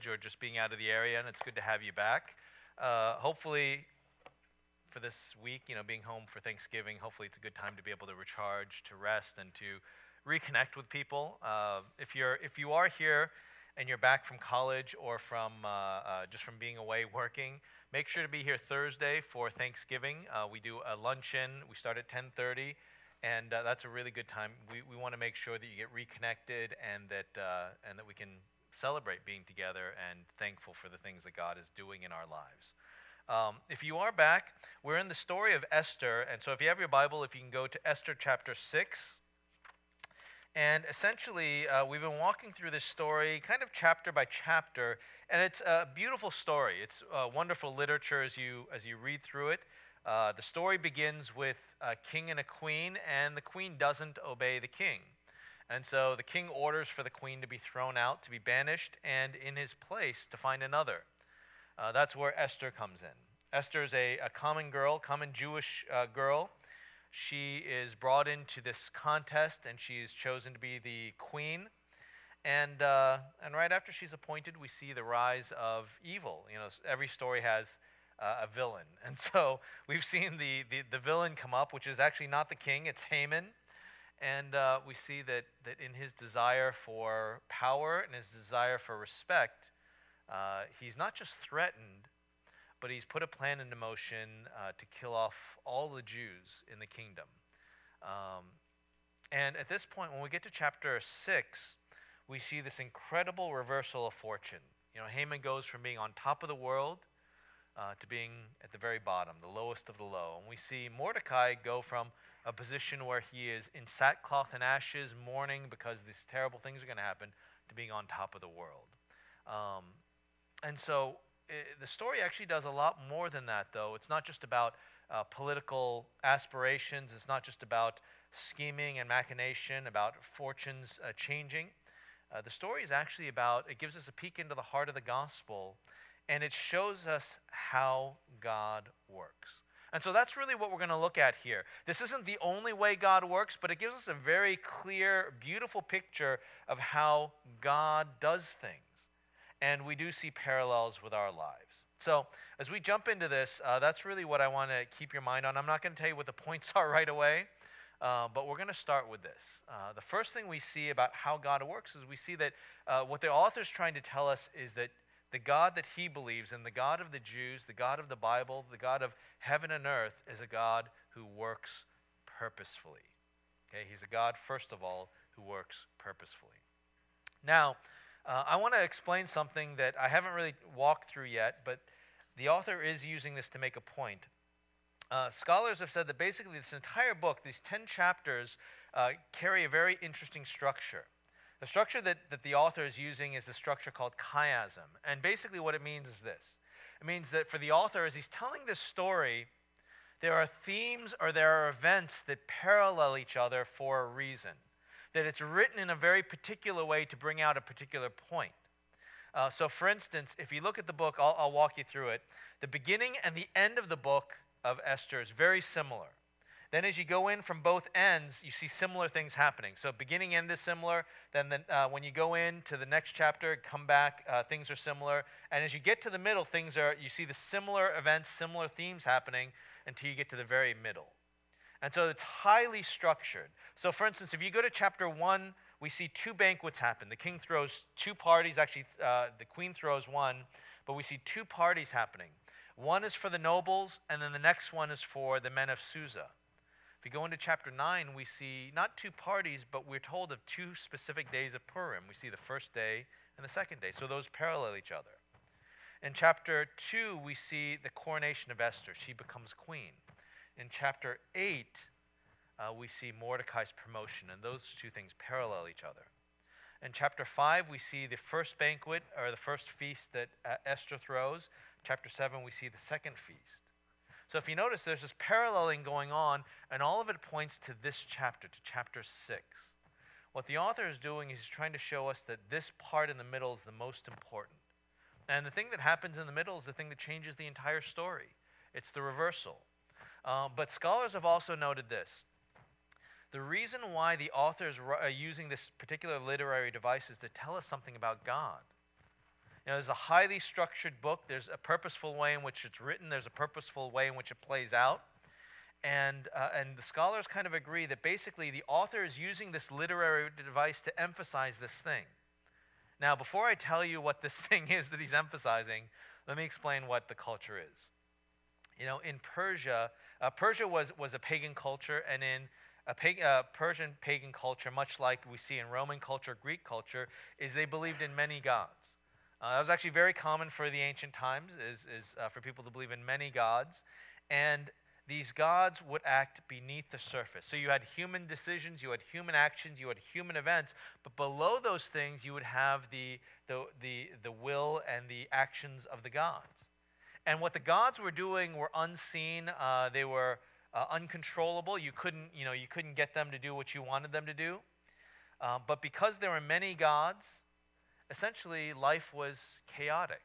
or just being out of the area, and it's good to have you back. Hopefully, for this week, being home for Thanksgiving, hopefully it's a good time to be able to recharge, to rest, and to reconnect with people. If you are here and you're back from college or from just from being away working, make sure to be here Thursday for Thanksgiving. We do a luncheon. We start at 10:30. And that's a really good time. We want to make sure that you get reconnected and that we can celebrate being together and thankful for the things that God is doing in our lives. If you are back, we're in the story of Esther. And so if you have your Bible, if you can go to Esther chapter 6. And essentially, we've been walking through this story kind of chapter by chapter. And it's a beautiful story. It's wonderful literature as you read through it. The story begins with a king and a queen, and the queen doesn't obey the king. And so the king orders for the queen to be thrown out, to be banished, and in his place to find another. That's where Esther comes in. Esther is a common Jewish girl. She is brought into this contest, and she is chosen to be the queen. And right after she's appointed, we see the rise of evil. Every story has a villain. And so we've seen the villain come up, which is actually not the king, it's Haman. And we see that in his desire for power and his desire for respect, he's not just threatened, but he's put a plan into motion to kill off all the Jews in the kingdom. And at this point, when we get to chapter 6, we see this incredible reversal of fortune. Haman goes from being on top of the world to being at the very bottom, the lowest of the low. And we see Mordecai go from a position where he is in sackcloth and ashes, mourning because these terrible things are going to happen, to being on top of the world. And so the story actually does a lot more than that, though. It's not just about political aspirations. It's not just about scheming and machination, about fortunes changing. The story is actually it gives us a peek into the heart of the gospel, and it shows us how God works. And so that's really what we're going to look at here. This isn't the only way God works, but it gives us a very clear, beautiful picture of how God does things. And we do see parallels with our lives. So as we jump into this, that's really what I want to keep your mind on. I'm not going to tell you what the points are right away, but we're going to start with this. The first thing we see about how God works is we see that what the author is trying to tell us is that the God that he believes in, the God of the Jews, the God of the Bible, the God of heaven and earth, is a God who works purposefully. Okay, he's a God, first of all, who works purposefully. Now, I want to explain something that I haven't really walked through yet, but the author is using this to make a point. Scholars have said that basically this entire book, these 10 chapters, carry a very interesting structure. The structure that the author is using is the structure called chiasm. And basically what it means is this. It means that for the author, as he's telling this story, there are themes or there are events that parallel each other for a reason. That it's written in a very particular way to bring out a particular point. So for instance, if you look at the book, I'll walk you through it. The beginning and the end of the book of Esther is very similar. Then as you go in from both ends, you see similar things happening. So beginning end is similar. Then when you go into the next chapter, come back, things are similar. And as you get to the middle, you see the similar events, similar themes happening until you get to the very middle. And so it's highly structured. So for instance, if you go to chapter 1, we see 2 banquets happen. The king throws 2 parties. Actually, the queen throws one, but we see 2 parties happening. One is for the nobles, and then the next one is for the men of Susa. If you go into chapter 9, we see not 2 parties, but we're told of 2 specific days of Purim. We see the first day and the second day. So those parallel each other. In chapter 2, we see the coronation of Esther. She becomes queen. In chapter 8, we see Mordecai's promotion, and those 2 things parallel each other. In chapter 5, we see the first banquet, or the first feast that Esther throws. Chapter 7, we see the second feast. So if you notice, there's this paralleling going on, and all of it points to this chapter, to chapter 6. What the author is doing is he's trying to show us that this part in the middle is the most important. And the thing that happens in the middle is the thing that changes the entire story. It's the reversal. But scholars have also noted this. The reason why the author is using this particular literary device is to tell us something about God. There's a highly structured book. There's a purposeful way in which it's written. There's a purposeful way in which it plays out. And the scholars kind of agree that basically the author is using this literary device to emphasize this thing. Now, before I tell you what this thing is that he's emphasizing, let me explain what the culture is. In Persia, Persia was a pagan culture, and in Persian pagan culture, much like we see in Roman culture, Greek culture, is they believed in many gods. That was actually very common for the ancient times, is for people to believe in many gods, and these gods would act beneath the surface. So you had human decisions, you had human actions, you had human events, but below those things you would have the will and the actions of the gods. And what the gods were doing were unseen. They were uncontrollable. You couldn't get them to do what you wanted them to do. But because there were many gods, essentially life was chaotic.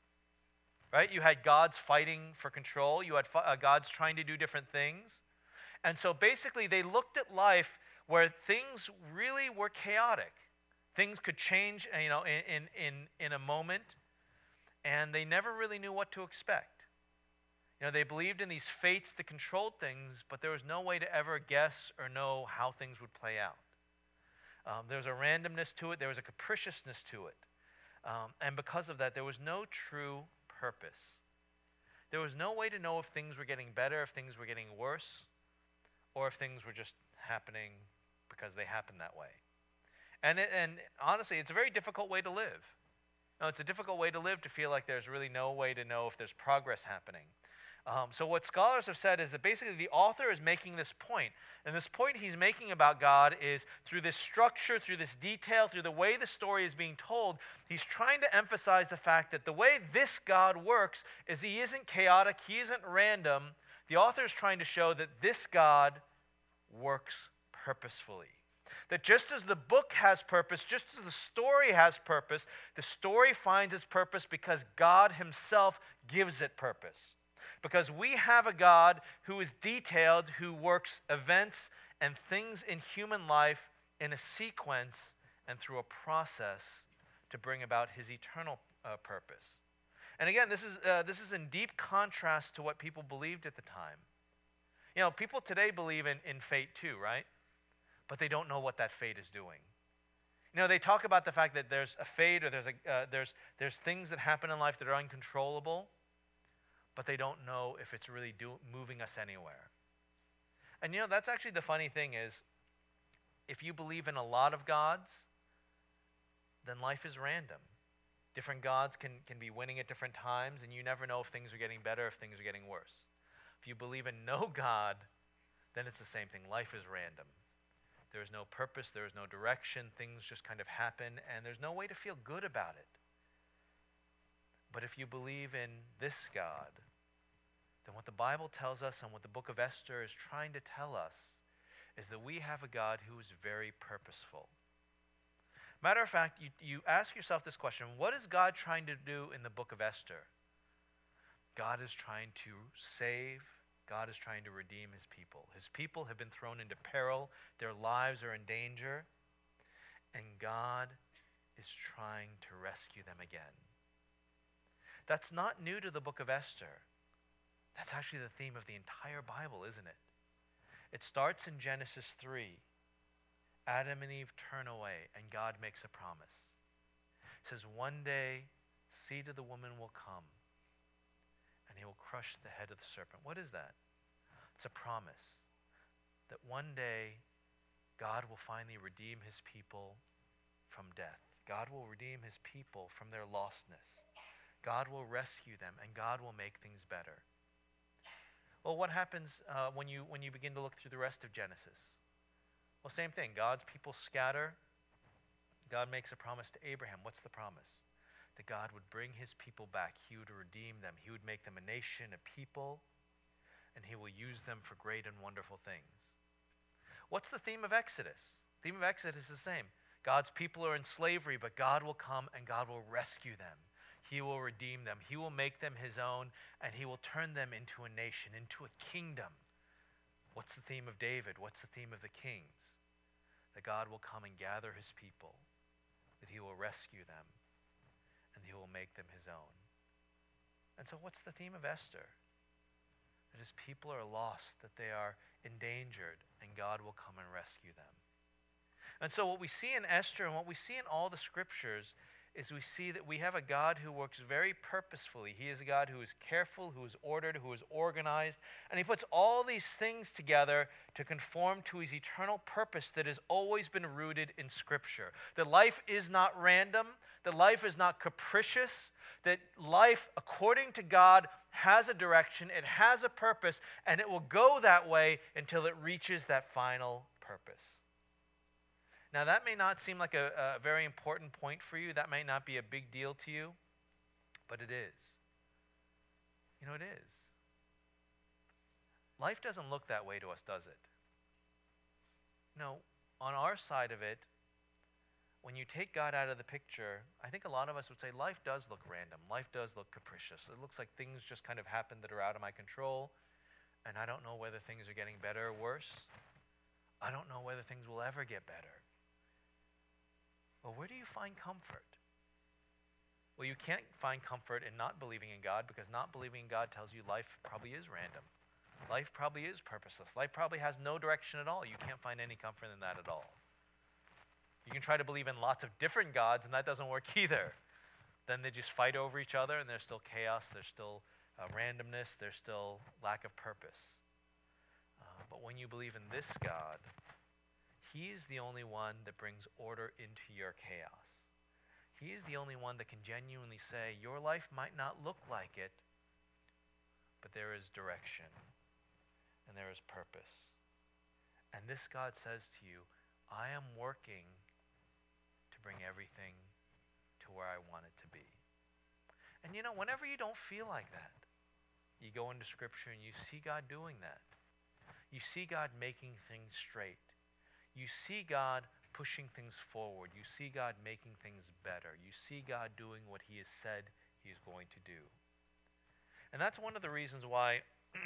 Right? You had gods fighting for control. You had gods trying to do different things. And so basically they looked at life where things really were chaotic. Things could change, in a moment, and they never really knew what to expect. They believed in these fates that controlled things, but there was no way to ever guess or know how things would play out. There was a randomness to it. There was a capriciousness to it. And because of that, there was no true purpose. There was no way to know if things were getting better, if things were getting worse, or if things were just happening because they happened that way. And honestly, it's a very difficult way to live. It's a difficult way to live, to feel like there's really no way to know if there's progress happening. So what scholars have said is that basically the author is making this point. And this point he's making about God is through this structure, through this detail, through the way the story is being told, he's trying to emphasize the fact that the way this God works is he isn't chaotic, he isn't random. The author is trying to show that this God works purposefully. That just as the book has purpose, just as the story has purpose, the story finds its purpose because God himself gives it purpose. Because we have a God who is detailed, who works events and things in human life in a sequence and through a process to bring about his eternal purpose. And again, this is in deep contrast to what people believed at the time. People today believe in fate too, right? But they don't know what that fate is doing. They talk about the fact that there's a fate, or there's things that happen in life that are uncontrollable, but they don't know if it's really moving us anywhere. And that's actually the funny thing is, if you believe in a lot of gods, then life is random. Different gods can be winning at different times, and you never know if things are getting better, if things are getting worse. If you believe in no God, then it's the same thing. Life is random. There is no purpose, there is no direction, things just kind of happen, and there's no way to feel good about it. But if you believe in this God, then what the Bible tells us and what the book of Esther is trying to tell us is that we have a God who is very purposeful. Matter of fact, you ask yourself this question: what is God trying to do in the book of Esther? God is trying to save. God is trying to redeem his people. His people have been thrown into peril. Their lives are in danger. And God is trying to rescue them again. That's not new to the book of Esther. That's actually the theme of the entire Bible, isn't it? It starts in Genesis 3. Adam and Eve turn away, and God makes a promise. It says, one day, seed of the woman will come, and he will crush the head of the serpent. What is that? It's a promise that one day God will finally redeem his people from death. God will redeem his people from their lostness. God will rescue them, and God will make things better. Well, what happens when you begin to look through the rest of Genesis? Well, same thing. God's people scatter. God makes a promise to Abraham. What's the promise? That God would bring his people back. He would redeem them. He would make them a nation, a people, and he will use them for great and wonderful things. What's the theme of Exodus? The theme of Exodus is the same. God's people are in slavery, but God will come and God will rescue them. He will redeem them. He will make them his own, and he will turn them into a nation, into a kingdom. What's the theme of David? What's the theme of the kings? That God will come and gather his people, that he will rescue them, and and he will make them his own. And so what's the theme of Esther? That his people are lost, that they are endangered, and God will come and rescue them. And so what we see in Esther and what we see in all the scriptures is we see that we have a God who works very purposefully. He is a God who is careful, who is ordered, who is organized, and he puts all these things together to conform to his eternal purpose that has always been rooted in Scripture. That life is not random, that life is not capricious, that life, according to God, has a direction, it has a purpose, and it will go that way until it reaches that final purpose. Now, that may not seem like a very important point for you. That may not be a big deal to you, but it is. You know, it is. Life doesn't look that way to us, does it? No, on our side of it, when you take God out of the picture, I think a lot of us would say life does look random. Life does look capricious. It looks like things just kind of happen that are out of my control, and I don't know whether things are getting better or worse. I don't know whether things will ever get better. Well, where do you find comfort? Well, you can't find comfort in not believing in God, because not believing in God tells you life probably is random. Life probably is purposeless. Life probably has no direction at all. You can't find any comfort in that at all. You can try to believe in lots of different gods, and that doesn't work either. Then they just fight over each other, and there's still chaos, there's still randomness, there's still lack of purpose. But when you believe in this God, he is the only one that brings order into your chaos. He is the only one that can genuinely say, your life might not look like it, but there is direction, and there is purpose. And this God says to you, I am working to bring everything to where I want it to be. And you know, whenever you don't feel like that, you go into Scripture and you see God doing that. You see God making things straight. You see God pushing things forward. You see God making things better. You see God doing what he has said he is going to do. And that's one of the reasons why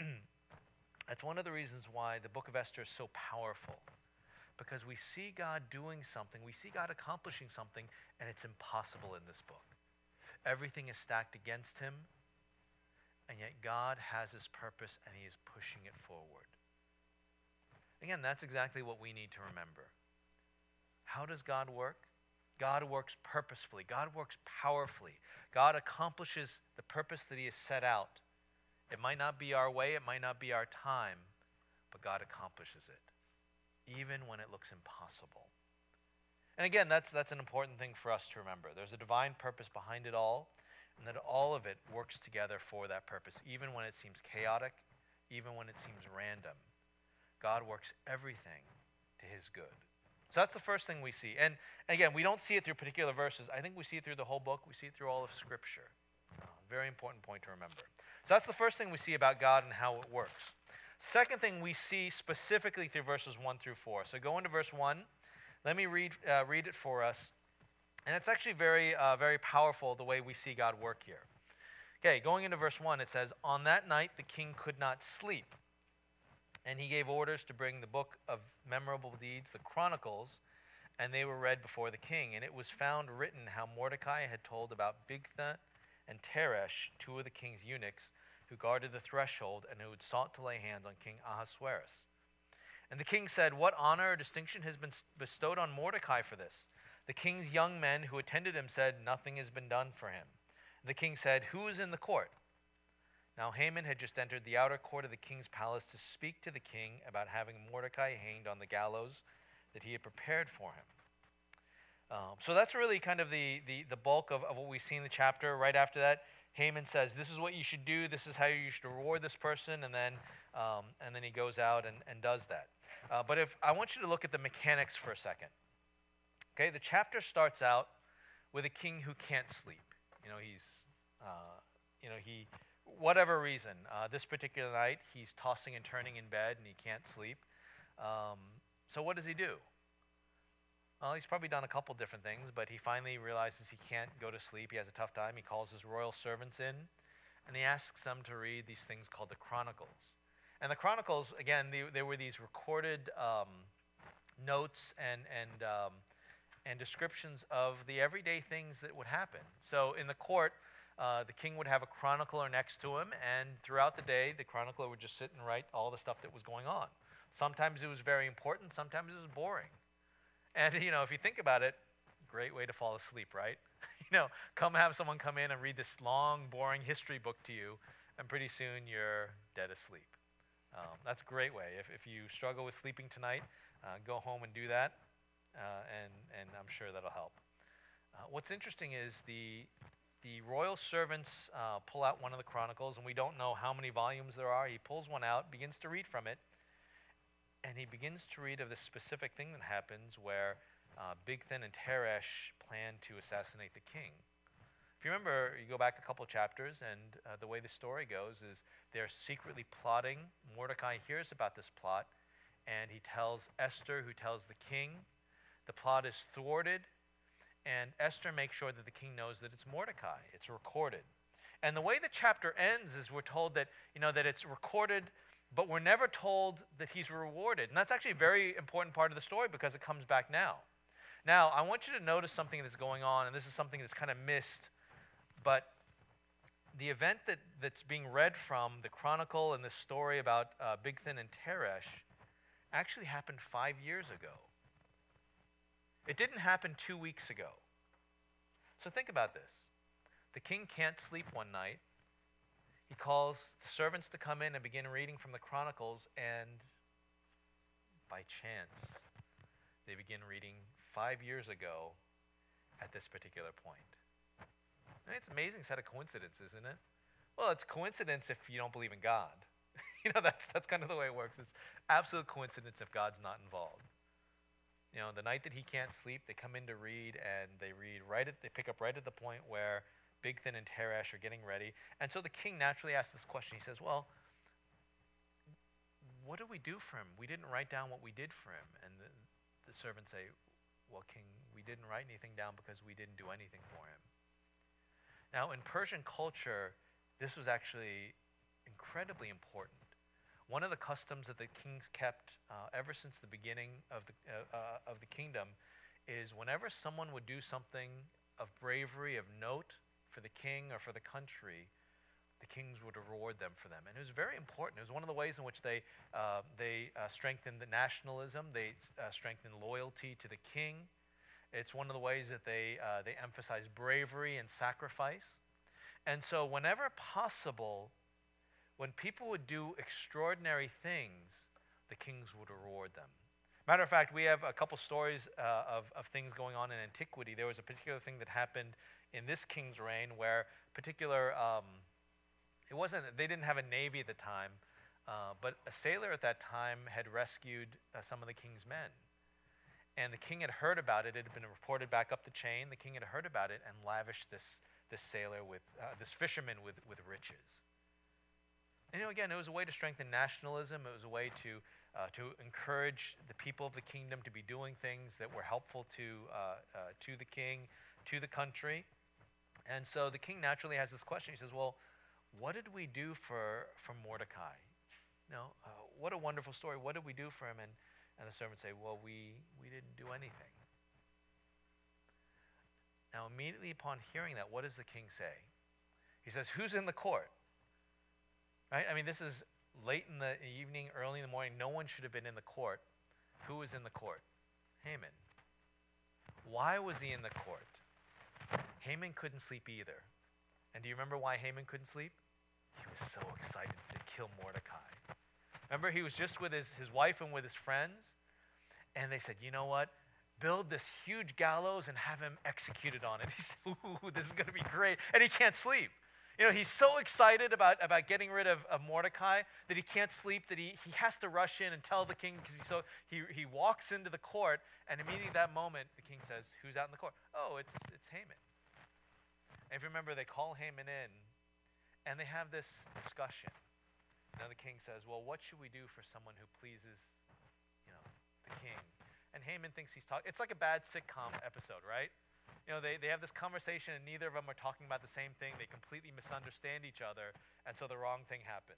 the book of Esther is so powerful. Because we see God doing something, we see God accomplishing something, and it's impossible in this book. Everything is stacked against him, and yet God has his purpose and he is pushing it forward. Again, that's exactly what we need to remember. How does God work? God works purposefully. God works powerfully. God accomplishes the purpose that he has set out. It might not be our way, it might not be our time, but God accomplishes it, even when it looks impossible. And again, that's an important thing for us to remember. There's a divine purpose behind it all, and that all of it works together for that purpose, even when it seems chaotic, even when it seems random. God works everything to his good. So that's the first thing we see. And again, we don't see it through particular verses. I think we see it through the whole book. We see it through all of Scripture. Very important point to remember. So that's the first thing we see about God and how it works. Second thing we see specifically through verses 1 through 4. So go into verse 1. Let me read it for us. And it's actually very powerful the way we see God work here. Okay, going into verse 1, it says, "On that night the king could not sleep, and he gave orders to bring the book of memorable deeds, the Chronicles, and they were read before the king. And it was found written how Mordecai had told about Bigtha and Teresh, two of the king's eunuchs, who guarded the threshold and who had sought to lay hands on King Ahasuerus. And the king said, 'What honor or distinction has been bestowed on Mordecai for this?' The king's young men who attended him said, 'Nothing has been done for him.' And the king said, 'Who is in the court?' Now Haman had just entered the outer court of the king's palace to speak to the king about having Mordecai hanged on the gallows that he had prepared for him. So that's really kind of the bulk of what we see in the chapter. Right after that, Haman says, this is what you should do, this is how you should reward this person, and then he goes out and does that. But if I want you to look at the mechanics for a second. Okay, the chapter starts out with a king who can't sleep. Whatever reason, this particular night, he's tossing and turning in bed and he can't sleep. So what does he do? Well, he's probably done a couple different things, but he finally realizes he can't go to sleep. He has a tough time. He calls his royal servants in, and he asks them to read these things called the Chronicles. And the Chronicles, again, they were these recorded notes and and descriptions of the everyday things that would happen. So in the court, the king would have a chronicler next to him, and throughout the day, the chronicler would just sit and write all the stuff that was going on. Sometimes it was very important, sometimes it was boring. And, if you think about it, great way to fall asleep, right? Have someone come in and read this long, boring history book to you, and pretty soon you're dead asleep. That's a great way. If you struggle with sleeping tonight, go home and do that, and I'm sure that'll help. What's interesting is the royal servants pull out one of the chronicles, and we don't know how many volumes there are. He pulls one out, begins to read from it, and he begins to read of this specific thing that happens where Bigthan and Teresh plan to assassinate the king. If you remember, you go back a couple chapters, and the way the story goes is they're secretly plotting. Mordecai hears about this plot, and he tells Esther, who tells the king. The plot is thwarted, and Esther makes sure that the king knows that it's Mordecai. It's recorded. And the way the chapter ends is we're told that, that it's recorded, but we're never told that he's rewarded. And that's actually a very important part of the story because it comes back now. Now, I want you to notice something that's going on, and this is something that's kind of missed, but the event that's being read from the chronicle and the story about Bigthan and Teresh actually happened 5 years ago. It didn't happen 2 weeks ago. So think about this. The king can't sleep one night. He calls the servants to come in and begin reading from the chronicles, and by chance, they begin reading 5 years ago at this particular point. And it's an amazing set of coincidences, isn't it? Well, it's coincidence if you don't believe in God. That's kind of the way it works. It's absolute coincidence if God's not involved. The night that he can't sleep, they come in to read, and they pick up right at the point where Bigthan and Teresh are getting ready. And so the king naturally asks this question. He says, well, what do we do for him? We didn't write down what we did for him. And the servants say, well, king, we didn't write anything down because we didn't do anything for him. Now, in Persian culture, this was actually incredibly important. One of the customs that the kings kept ever since the beginning of the kingdom is whenever someone would do something of bravery, of note for the king or for the country, the kings would reward them for them. And it was very important. It was one of the ways in which they strengthened the nationalism. They strengthened loyalty to the king. It's one of the ways that they emphasized bravery and sacrifice. And so whenever possible, when people would do extraordinary things, the kings would reward them. Matter of fact, we have a couple stories of things going on in antiquity. There was a particular thing that happened in this king's reign where they didn't have a navy at the time, but a sailor at that time had rescued some of the king's men. And the king had heard about it. It had been reported back up the chain. The king had heard about it and lavished this sailor this fisherman with riches. And again, it was a way to strengthen nationalism. It was a way to encourage the people of the kingdom to be doing things that were helpful to the king, to the country. And so the king naturally has this question. He says, well, what did we do for Mordecai? What a wonderful story. What did we do for him? And the servants say, well, we didn't do anything. Now, immediately upon hearing that, what does the king say? He says, who's in the court? Right? I mean, this is late in the evening, early in the morning. No one should have been in the court. Who was in the court? Haman. Why was he in the court? Haman couldn't sleep either. And do you remember why Haman couldn't sleep? He was so excited to kill Mordecai. Remember, he was just with his wife and with his friends, and they said, you know what? Build this huge gallows and have him executed on it. He said, ooh, this is going to be great. And he can't sleep. He's so excited about getting rid of Mordecai that he can't sleep, that he has to rush in and tell the king, because he walks into the court, and immediately at that moment, the king says, who's out in the court? Oh, it's Haman. And if you remember, they call Haman in, and they have this discussion. Now the king says, well, what should we do for someone who pleases, the king? And Haman thinks he's talking. It's like a bad sitcom episode, right? They have this conversation, and neither of them are talking about the same thing. They completely misunderstand each other, and so the wrong thing happens.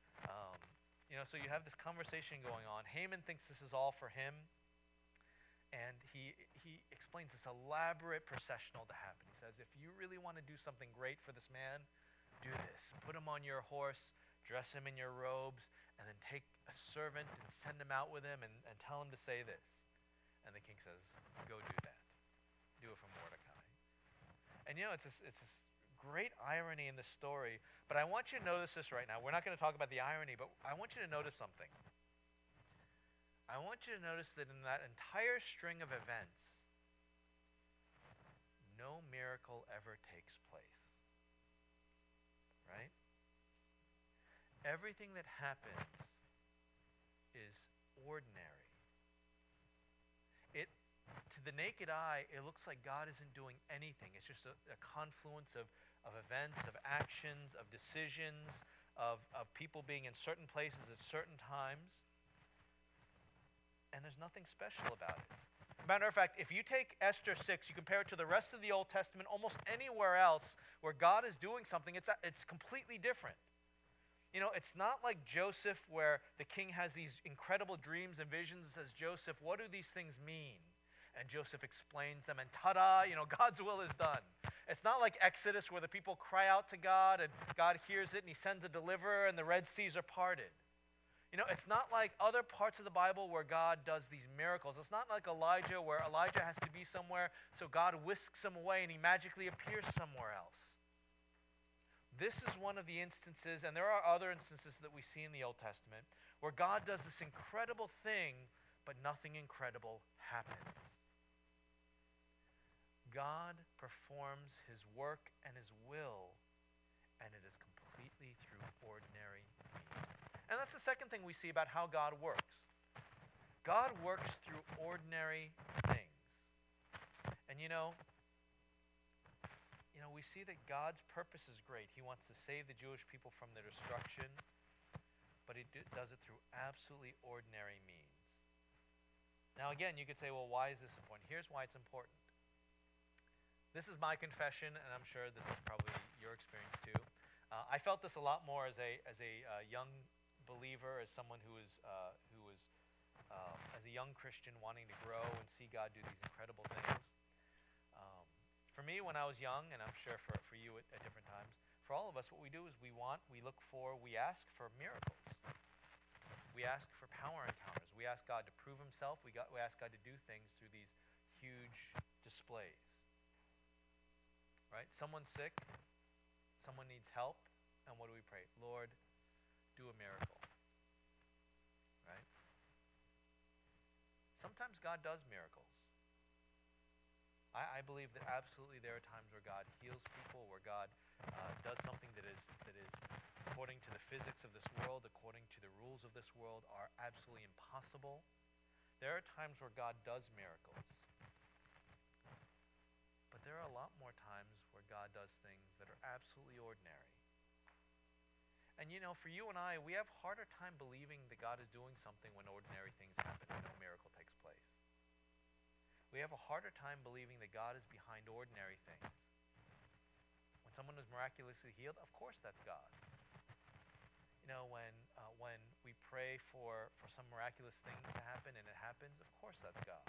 So you have this conversation going on. Haman thinks this is all for him, And he explains this elaborate processional to happen. He says, if you really want to do something great for this man, do this. Put him on your horse, dress him in your robes, and then take a servant and send him out with him and tell him to say this. And the king says, go do that. Do it for Mordecai. And it's this great irony in the story, but I want you to notice this right now. We're not going to talk about the irony, but I want you to notice something. I want you to notice that in that entire string of events, no miracle ever takes place. Right? Everything that happens is ordinary. To the naked eye, it looks like God isn't doing anything. It's just a confluence of events, of actions, of decisions, of people being in certain places at certain times. And there's nothing special about it. Matter of fact, if you take Esther 6, you compare it to the rest of the Old Testament, almost anywhere else where God is doing something, it's completely different. It's not like Joseph where the king has these incredible dreams and visions and says, Joseph, what do these things mean? And Joseph explains them, and ta-da, God's will is done. It's not like Exodus where the people cry out to God and God hears it and he sends a deliverer and the Red Seas are parted. It's not like other parts of the Bible where God does these miracles. It's not like Elijah where Elijah has to be somewhere, so God whisks him away and he magically appears somewhere else. This is one of the instances, and there are other instances that we see in the Old Testament, where God does this incredible thing, but nothing incredible happens. God performs his work and his will, and it is completely through ordinary means. And that's the second thing we see about how God works. God works through ordinary things. And we see that God's purpose is great. He wants to save the Jewish people from their destruction, but he does it through absolutely ordinary means. Now again, you could say, well, why is this important? Here's why it's important. This is my confession, and I'm sure this is probably your experience too. I felt this a lot more as a young believer, as someone who was as a young Christian wanting to grow and see God do these incredible things. For me, when I was young, and I'm sure for you at different times, for all of us, what we do is we ask for miracles. We ask for power encounters. We ask God to prove himself. We ask God to do things through these huge displays. Right? Someone's sick. Someone needs help. And what do we pray? Lord, do a miracle. Right? Sometimes God does miracles. I believe that absolutely there are times where God heals people, where God does something that is according to the physics of this world, according to the rules of this world, are absolutely impossible. There are times where God does miracles. But there are a lot more times where God does things that are absolutely ordinary. And for you and I, we have a harder time believing that God is doing something when ordinary things happen and no miracle takes place. We have a harder time believing that God is behind ordinary things. When someone is miraculously healed, of course that's God. When we pray for some miraculous thing to happen and it happens, of course that's God.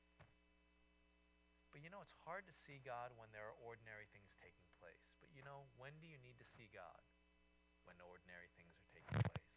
But it's hard to see God when there are ordinary things taking place. But when do you need to see God? When ordinary things are taking place.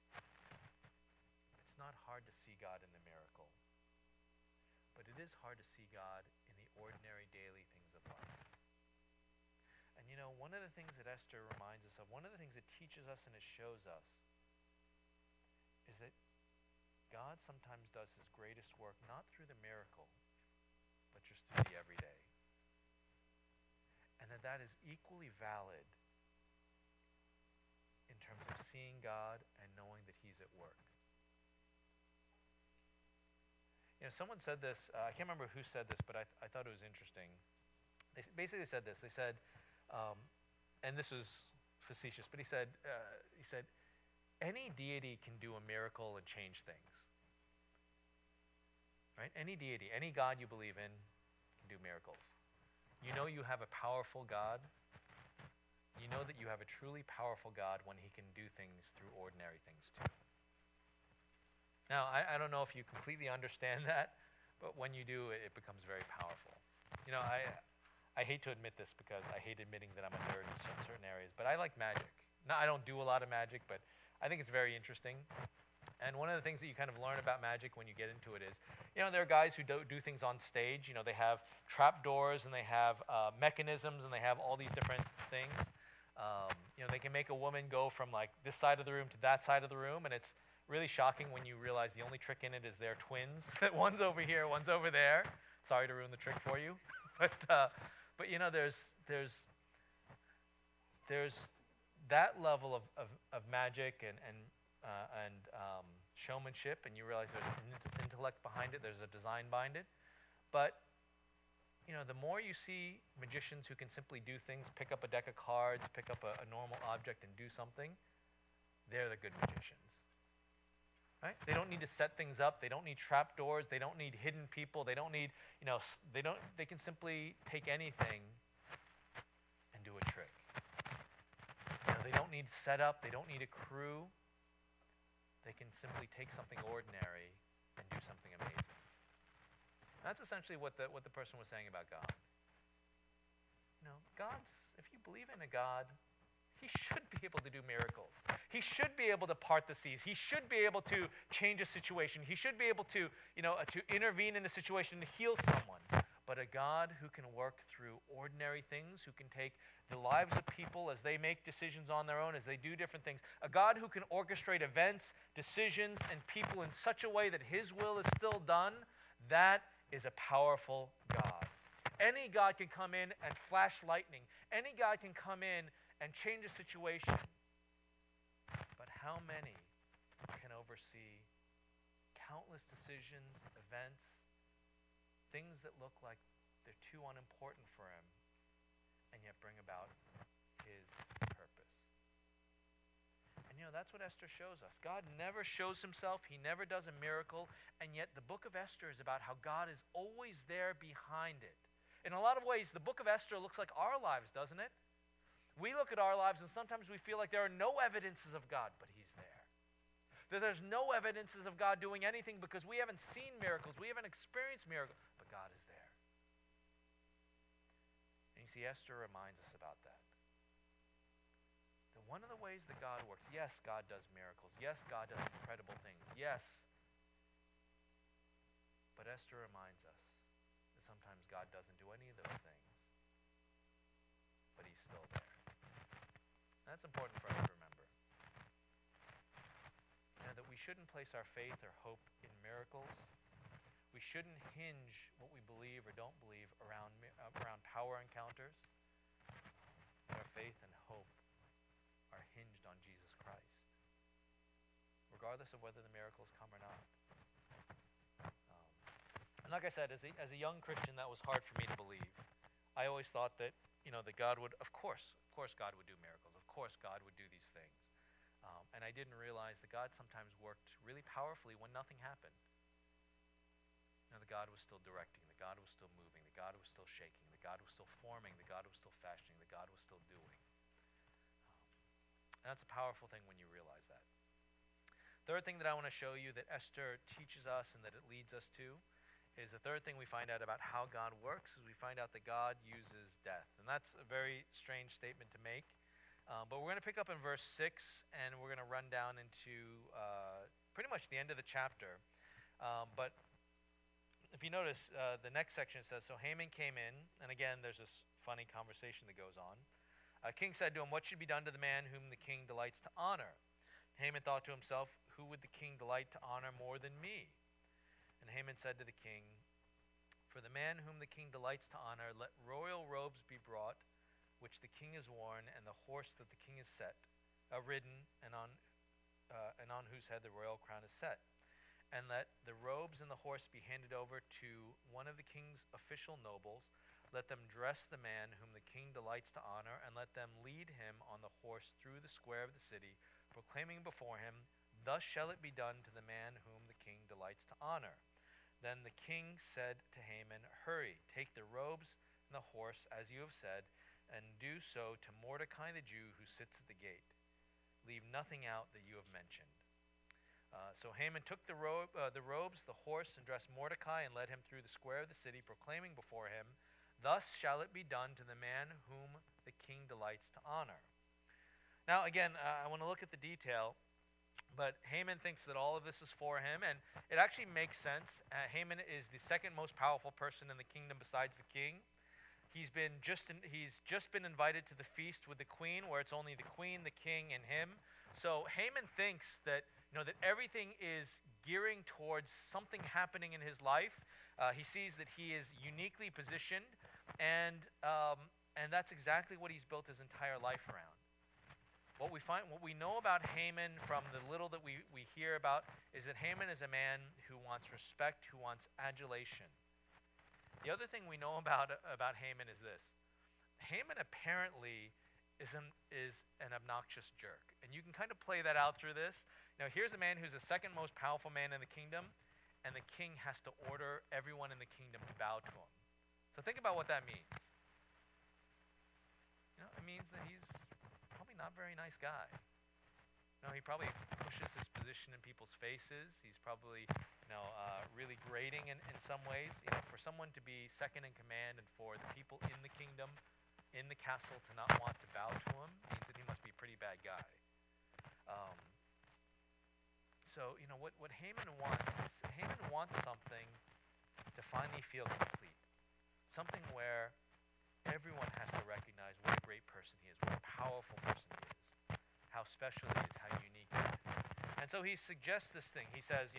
It's not hard to see God in the miracle. But it is hard to see God in the ordinary daily things of life. And one of the things that Esther reminds us of, one of the things it teaches us and it shows us, is that God sometimes does his greatest work not through the miracle, but just through the everyday. And that is equally valid in terms of seeing God and knowing that he's at work. Someone said this, I can't remember who said this, but I thought it was interesting. They basically said this. They said, and this was facetious, but he said, any deity can do a miracle and change things. Right? Any deity, any God you believe in can do miracles. You have a powerful God. You know that you have a truly powerful God when he can do things through ordinary things too. Now, I don't know if you completely understand that, But when you do, it becomes very powerful. You know, I hate to admit this because I hate admitting that I'm a nerd in certain areas, but I like magic. No, I don't do a lot of magic, but I think it's very interesting. And one of the things that you kind of learn about magic when you get into it is, you know, there are guys who do things on stage. You know, they have trap doors and they have mechanisms and they have all these different things. You know, they can make a woman go from like this side of the room to that side of the room, and it's really shocking when you realize the only trick in it is they're twins. That one's over here, one's over there. Sorry to ruin the trick for you, but you know, there's that level of magic and showmanship, and you realize there's an intellect behind it, there's a design behind it. But you know, the more you see magicians who can simply do things, pick up a deck of cards, pick up a normal object and do something, they're the good magicians. Right? They don't need to set things up. They don't need trap doors. They don't need hidden people. They don't need, you know, they can simply take anything and do a trick. You know, they don't need setup. They don't need a crew. They can simply take something ordinary and do something amazing. That's essentially what the person was saying about God. You know, if you believe in a God, he should be able to do miracles. He should be able to part the seas. He should be able to change a situation. He should be able to, you know, to intervene in a situation to heal someone. But a God who can work through ordinary things, who can take the lives of people as they make decisions on their own, as they do different things. A God who can orchestrate events, decisions, and people in such a way that his will is still done, that is a powerful God. Any God can come in and flash lightning. Any God can come in and change a situation. But how many can oversee countless decisions, events, things that look like they're too unimportant for him, and yet bring about his purpose? And you know, that's what Esther shows us. God never shows himself. He never does a miracle. And yet the book of Esther is about how God is always there behind it. In a lot of ways, the book of Esther looks like our lives, doesn't it? We look at our lives and sometimes we feel like there are no evidences of God, but he's there. That there's no evidences of God doing anything because we haven't seen miracles, we haven't experienced miracles, but God is there. And you see, Esther reminds us about that. That one of the ways that God works, yes, God does miracles. Yes, God does incredible things. Yes. But Esther reminds us that sometimes God doesn't do any of those things, but he's still there. That's important for us to remember. You know, that we shouldn't place our faith or hope in miracles. We shouldn't hinge what we believe or don't believe around power encounters. But our faith and hope are hinged on Jesus Christ, regardless of whether the miracles come or not. And like I said, as a young Christian, that was hard for me to believe. I always thought that, you know, that God would, of course God would do miracles. Of course God would do these things. And I didn't realize that God sometimes worked really powerfully when nothing happened. You know, that God was still directing, that God was still moving, that God was still shaking, that God was still forming, that God was still fashioning, that God was still doing. And that's a powerful thing when you realize that. Third thing that I want to show you that Esther teaches us and that it leads us to is the third thing we find out about how God works is we find out that God uses death. And that's a very strange statement to make. But we're going to pick up in verse 6, and we're going to run down into pretty much the end of the chapter. But if you notice, the next section says, so Haman came in, and again, there's this funny conversation that goes on. King said to him, what should be done to the man whom the king delights to honor? Haman thought to himself, who would the king delight to honor more than me? And Haman said to the king, for the man whom the king delights to honor, let royal robes be brought, which the king has worn, and the horse that the king has ridden, and on whose head the royal crown is set. And let the robes and the horse be handed over to one of the king's official nobles. Let them dress the man whom the king delights to honor, and let them lead him on the horse through the square of the city, proclaiming before him, thus shall it be done to the man whom the king delights to honor. Then the king said to Haman, hurry, take the robes and the horse, as you have said, and do so to Mordecai the Jew who sits at the gate. Leave nothing out that you have mentioned. So Haman took the robes, the horse, and dressed Mordecai and led him through the square of the city, proclaiming before him, "Thus shall it be done to the man whom the king delights to honor." Now, again, I want to look at the detail, but Haman thinks that all of this is for him, and it actually makes sense. Haman is the second most powerful person in the kingdom besides the king. He's just been invited to the feast with the queen, where it's only the queen, the king, and him. So Haman thinks that that everything is gearing towards something happening in his life. He sees that he is uniquely positioned, and that's exactly what he's built his entire life around. What we know about Haman from the little that we hear about is that Haman is a man who wants respect, who wants adulation. The other thing we know about Haman is this: Haman apparently is an obnoxious jerk, and you can kind of play that out through this. Now, here's a man who's the second most powerful man in the kingdom, and the king has to order everyone in the kingdom to bow to him. So think about what that means. It means that he's probably not a very nice guy. He probably pushes his position in people's faces. He's probably, really grating in some ways. For someone to be second in command and for the people in the kingdom, in the castle, to not want to bow to him means that he must be a pretty bad guy. So what Haman wants is Haman wants something to finally feel complete. Something where everyone has to recognize what a great person he is, what a powerful person he is, how special he is, how unique he is. And so he suggests this thing. He says,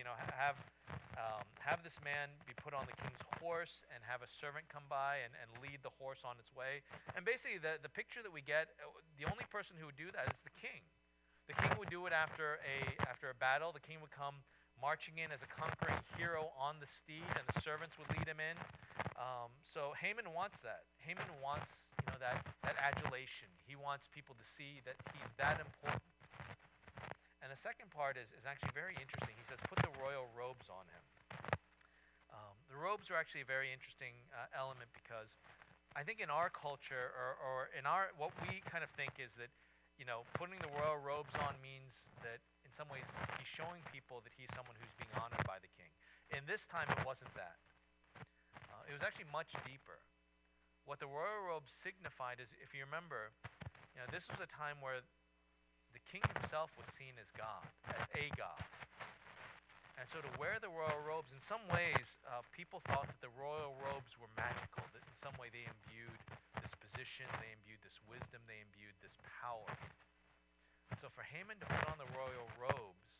have this man be put on the king's horse and have a servant come by and lead the horse on its way. And basically the picture that we get, the only person who would do that is the king. The king would do it after a battle. The king would come marching in as a conquering hero on the steed, and the servants would lead him in. So Haman wants that. Haman wants that adulation. He wants people to see that he's that important. And the second part is actually very interesting. He says, put the royal robes on him. The robes are actually a very interesting element, because I think in our culture, or in what we kind of think is that, putting the royal robes on means that in some ways he's showing people that he's someone who's being honored by the king. In this time, it wasn't that. It was actually much deeper. What the royal robes signified is, if you remember, this was a time where the king himself was seen as God, as a god. And so to wear the royal robes, in some ways, people thought that the royal robes were magical, that in some way they imbued this position, they imbued this wisdom, they imbued this power. And so for Haman to put on the royal robes,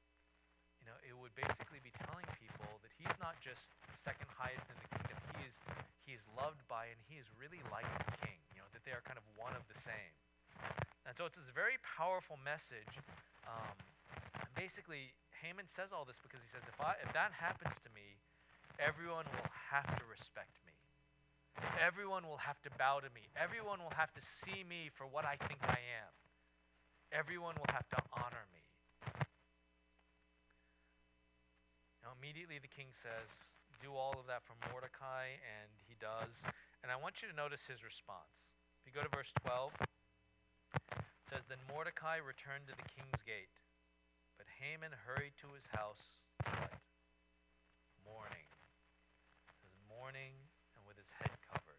it would basically be telling people that he's not just second highest in the kingdom. He is loved by, and he is really like the king, that they are kind of one of the same. And so it's this very powerful message. Basically, Haman says all this because he says, if that happens to me, everyone will have to respect me. Everyone will have to bow to me. Everyone will have to see me for what I think I am. Everyone will have to honor me. Now, immediately the king says, do all of that for Mordecai, and he does. And I want you to notice his response. If you go to verse 12, it says, then Mordecai returned to the king's gate, but Haman hurried to his house, what? Mourning. It says mourning and with his head covered.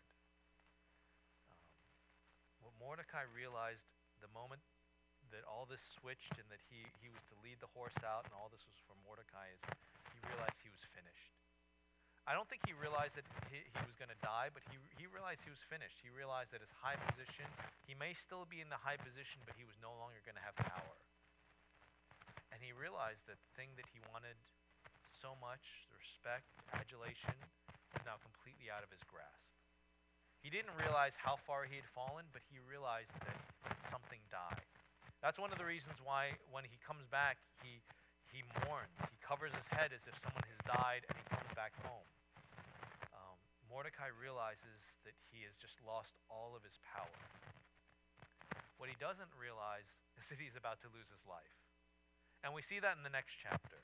What Mordecai realized the moment that all this switched and that he was to lead the horse out and all this was for Mordecai is he realized he was finished. I don't think he realized that he was going to die, but he realized he was finished. He realized that his high position, he may still be in the high position, but he was no longer going to have power. And he realized that the thing that he wanted so much, the respect, adulation, was now completely out of his grasp. He didn't realize how far he had fallen, but he realized that something died. That's one of the reasons why when he comes back, he mourns. He covers his head as if someone has died, and he comes back home. Mordecai realizes that he has just lost all of his power. What he doesn't realize is that he's about to lose his life. And we see that in the next chapter.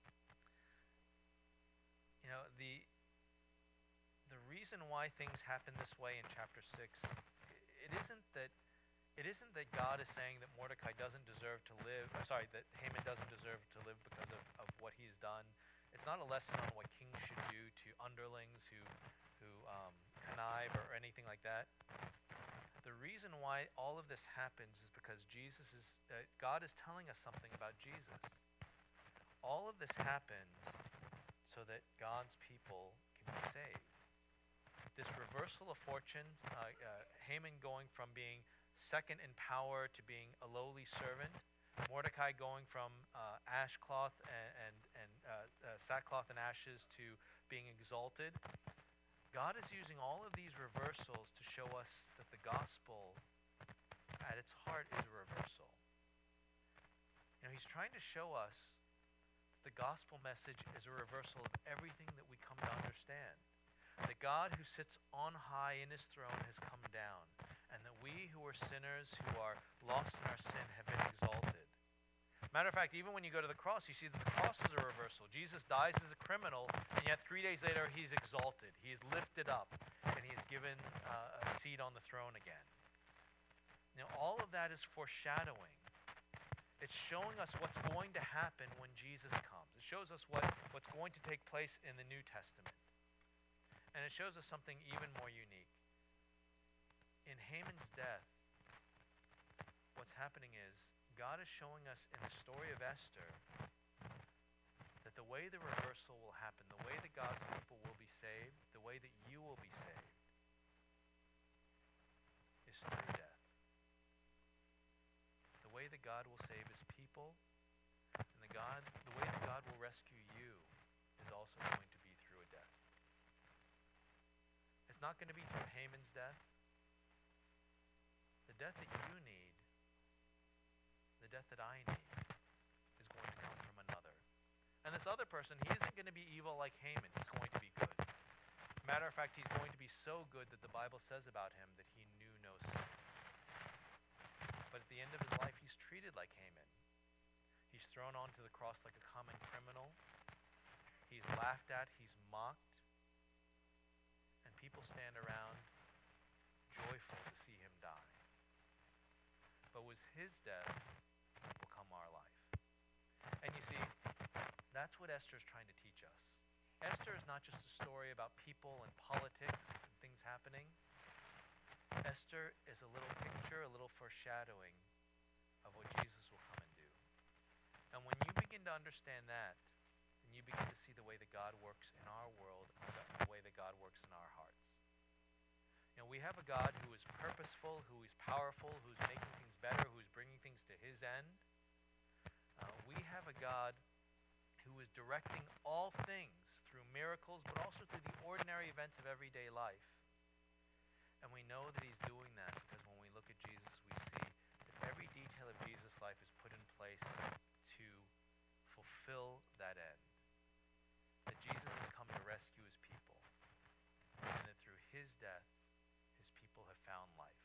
The reason why things happen this way in chapter 6, it isn't that It isn't that God is saying that Mordecai doesn't deserve to live, that Haman doesn't deserve to live because of what he's done. It's not a lesson on what kings should do to underlings who connive or anything like that. The reason why all of this happens is because God is telling us something about Jesus. All of this happens so that God's people can be saved. This reversal of fortune, Haman going from being second in power to being a lowly servant, Mordecai going from sackcloth and ashes to being exalted. God is using all of these reversals to show us that the gospel at its heart is a reversal. He's trying to show us that the gospel message is a reversal of everything that we come to understand. That God who sits on high in his throne has come down, and that we who are sinners, who are lost in our sin, have been exalted. Matter of fact, even when you go to the cross, you see that the cross is a reversal. Jesus dies as a criminal, and yet 3 days later he's exalted. He is lifted up, and he is given a seat on the throne again. All of that is foreshadowing. It's showing us what's going to happen when Jesus comes. It shows us what's going to take place in the New Testament. And it shows us something even more unique. In Haman's death, what's happening is God is showing us in the story of Esther that the way the reversal will happen, the way that God's people will be saved, the way that you will be saved, is through death. The way that God will save his people, and the way that God will rescue you is also going to be through a death. It's not going to be through Haman's death. The death that you need, the death that I need, is going to come from another. And this other person, he isn't going to be evil like Haman. He's going to be good. Matter of fact, he's going to be so good that the Bible says about him that he knew no sin. But at the end of his life, he's treated like Haman. He's thrown onto the cross like a common criminal. He's laughed at. He's mocked. And people stand around joyful to see him die. But was his death will come our life. And you see, that's what Esther is trying to teach us. Esther is not just a story about people and politics and things happening. Esther is a little picture, a little foreshadowing of what Jesus will come and do. And when you begin to understand that, and you begin to see the way that God works in our world, and the way that God works in our hearts. We have a God who is purposeful, who is powerful, who's making things better, who's bringing things to his end. We have a God who is directing all things through miracles, but also through the ordinary events of everyday life. And we know that he's doing that because when we look at Jesus, we see that every detail of Jesus' life is put in place to fulfill that end. That Jesus has come to rescue his people. And that through his death, his people have found life.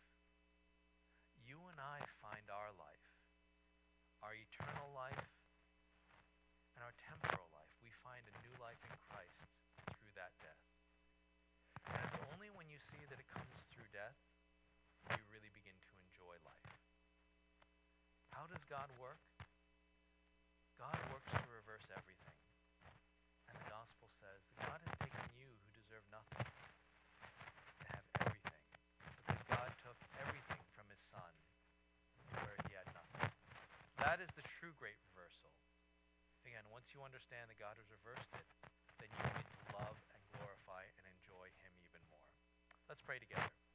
You and I find our life, our eternal life, and our temporal life. We find a new life in Christ through that death. And it's only when you see that it comes through death you really begin to enjoy life. How does God work? God works to reverse everything. And the gospel says that God has taken you who deserve nothing to have everything. Because God took everything from his son to where he had nothing. That is the true great reversal. Again, once you understand that God has reversed it, then you begin to love and glorify and enjoy him even more. Let's pray together.